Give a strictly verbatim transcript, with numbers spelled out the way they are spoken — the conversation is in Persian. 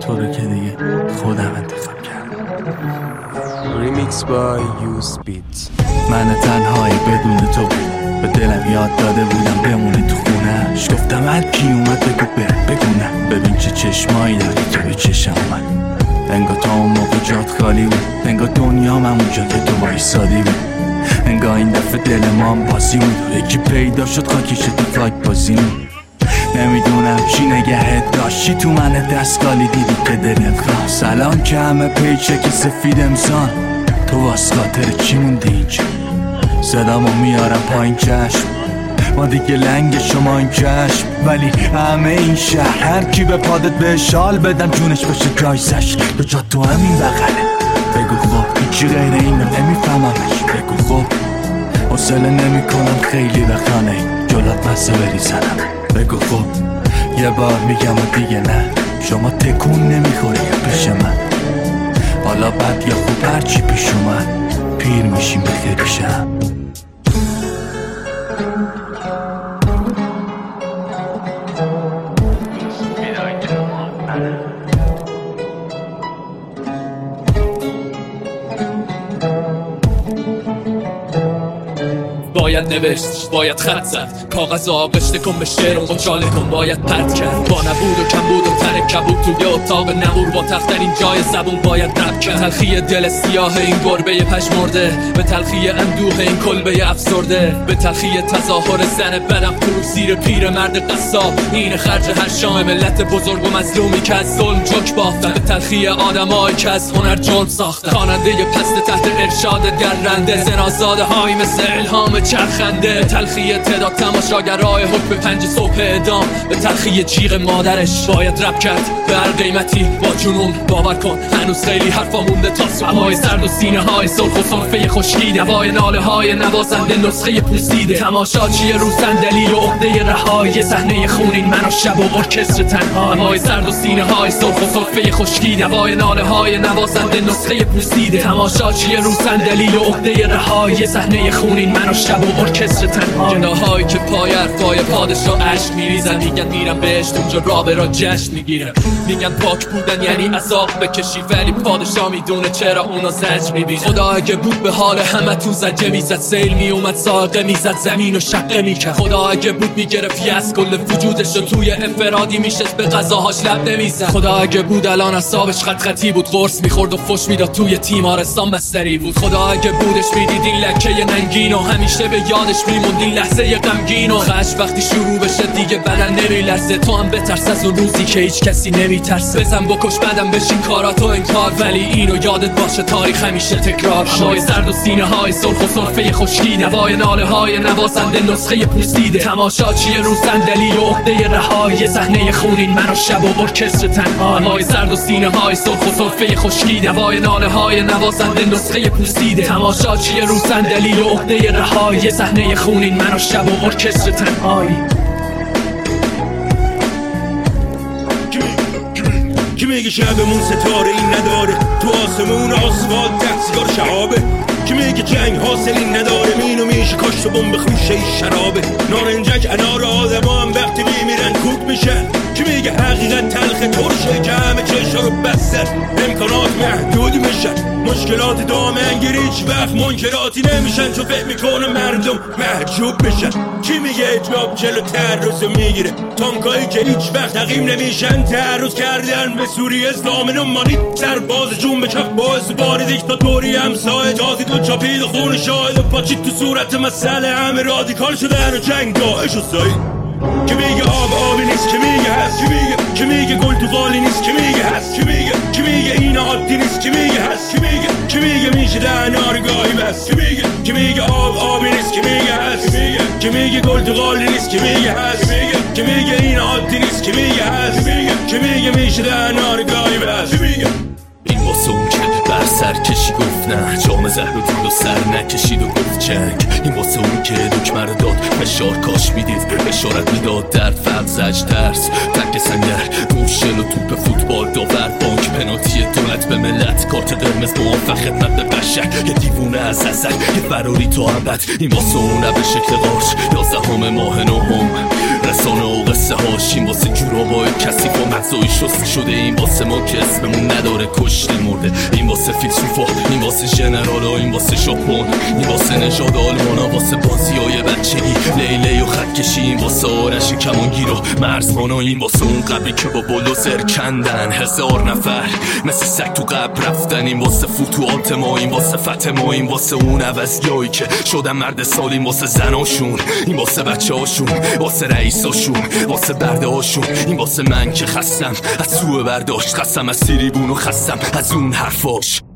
تو رو که دیگه خودم انتخاب کردم. ریمیکس بای یوز بیت. من تنهایی بدون تو بود، به دلم یاد داده بودم بمونی تو خونهش. گفتم هر کی اومد بگو بره بگو نه، ببین چه چشمایی داری که به چشم اومد. انگار تا اون موقع جات خالی بود، انگار دنیا من اونجا که تو وایسادی بود. انگار این دفعه دل ما هم بازی بود، یکی پیدا شد خاکیش تو فاک بازی بود. نمیدونم چی نگهت داشتی تو من دستگالی دیدی که دلت خواست. الان که همه پیچک سفید امسان، تو واس خاطر چی موندی اینجا؟ صدامو میارم پایین چشم، ما دیگه لنگ شما این چشم. ولی همه این شهر هر کی به پادت به شال بدم جونش بشه جایزش. تو جا تو همین بغله، بگو خب هیچی غیر اینو نمیفهممش. بگو خب حوصله نمی کنم خیلی بخانه جلات مسه بریزنم. بگو خب یه بار میگم و دیگه نه، شما تکون نمیخوری پیش من. حالا بد یا خوب هرچی پیش اومد، پیر میشیم بخیر شم. باید نوشت، باید خط زد، کاغذ آغشته کن به شعر و مچاله کن. باید پرت کرد با نبود و کم بود و تن کبود توی اتاق نمور با تخت. این جای زبون باید رب کرد. تلخی دل سیاه این گربه پژمرده، به تلخی اندوه این کلبه افسرده، به تلخی تظاهر زن بدم تو زیر پیر مرد قصاب. این خرج هر شام ملت بزرگ و مظلومی که از ظلم جک باختن، به تلخی آدمایی که از هنر جرم ساختن. خواننده پست تحت ارشاد درنده، زنازاده هایی مثل الهام چرخنده. تلخی تعداد تماشاگرای حکم پنج صبح اعدام، به تلخی جیغ مادرش باید رب کرد به هر قیمتی. با جنون باور کن هنوز خیلی حرفا مونده تا صبح. هوای سرد و سینه های سرخ و سرفه خشکیده، هوای ناله های نوازنده نسخه پوسیده. تماشاچی رو صندلی و عقده رهایی، صحنه خونین من و شب و ارکستر تنها. هوای سرد و سینه های سرخ و سرفه خشکیده، هوای ناله های نوازنده نسخه پوسیده. تماشاچی رو صندلی و عقده رهایی، صحنه خونین من و شب و ارکستر تنها. جناهایی که پای حرفای پادشاه عشق میریزن، میگن میرم بهشت اونجا رابه را جشن میگیرن. میگن پاک بودن یعنی عذاب بکشی، ولی پادشاه میدونه چرا اونا زجر میبینن. خدا اگه بود به حال همه تو زجه میزد، سیل میومد ساقه میزد زمین و شقه میکرد. خدا اگه بود میگرفت از کل وجودش رو توی انفرادی میشست به غذاهاش لب نمیزد. خدا اگه بود الان اعصابش خط خطی بود، قرص میخورد و فش میداد توی تیمارستان بستری بود. خدا اگه بودش میدید این لکه ننگین و همیشه به یادش میموند این لحظه غمگین و خش. وقتی شروع بشه دیگه بدن نمیلرزه، تو هم بترس از اون روزی که هیچ کسی نمیترسه. بزن بکش بدم بشین کاراتو انکار، ولی اینو یادت باشه تاریخ همیشه تکرار. هوای سرد و سینه های سرخ و سرفه خشکیده، هوای ناله های نوازنده نسخه پوسیده. تماشاچی رو صندلی و عقده رهایی، صحنه خونین من و شب و ارکستر تنها. هوای سرد و سینه های سرخ و سرفه خشکیده، هوای ناله های نوازنده نسخه پوسیده. تماشاچی رو صندلی و عقده رهایی، صحنه خونین من و شب و ارکستر تنهایی. کی میگه شبمون ستاره این نداره، تو آسمون آسفالت ده سیگار شهابه. کی میگه جنگ حاصلی نداره، مینو میشه کاشت و بمب خوشه شرابه. نارنجک انار آدما هم وقتی میمیرن کوک میشن. کی میگه حقیقت تلخ ترشه که همه چشا رو بستن، امکانات محدود میشن. مشکلات دامنگیر هیچ وقت منکراتی نمیشن، چون فکر میکنه مردم محجوب بشن. کی میگه اجاب جلو تعرض میگیره، تانکایی که هیچ وقت تقیم نمیشن. تعرض کردن به سوریه اسلام نمانی، سرباز جون به کف باعث بار دیکتاتوری همسایه. تازی دو چاپید و خون شاهد و پاچید تو صورت مسئله، همه رادیکال شدن و جنگ داعش و سایی. کی میگه آب آبی نیست، کی میگه هست، کی میگه کی میگه گل تو قالی نیست، کی میگه هست، کی میگه کی میگه این عادی نیست، کی میگه هست، کی میگه کی میگه میشه در نارگاهی بس، کی میگه کی میگه آب آبی نیست، کی میگه هست، کی میگه کی میگه گل تو قالی نیست، کی میگه هست، کی میگه کی میگه این عادی نیست، کی میگه هست، کی میگه کی میگه میشه در نارگاهی بس، کی میگه این واسه اون که بر سر کشی گفت نه، جام زهر و دید و سر نکشید و گفت جنگ. این واسه اون که دکمه رو داد فشار کاش میدید، اشارت میداد درد فرد زج ترس تک سنگر موشل و توپ فوتبال داور بانک پنالتی دولت به ملت کارت قرمز موافق خدمت به بشر. یه دیوونه از ازل یه فراری تا ابد، این واسه اونه به شکل قارچ یازدهم ماه نهم. رسانه و قصه هاش این واسه جورابای کثیف و غذایی شسته شده. این واسه ما که اسممون نداره کشته مرده. این واسه فیلسوفا، این واسه ژنرالا، این واسه ژاپن، این واسه نژاد آلمانا، واسه بازیای بچگی لیلی و خط کشی، این واسه آرش کمانگیر و مرزبانا، این واسه اون قبری که با بلوزر کندن هزار نفر مثل سگ تو قبر رفتن، این واسه فتوحات ما، این واسه فتح ما، این واسه اون عوضیایی که شدن مرد سال، این واسه زناشون، این واسه بچه هاشون، واسه رئیساشون، واسه برده هاشون، این واسه من که خستم از سوء برداشت، خستم از سیریبون و خستم از اون حرفاش.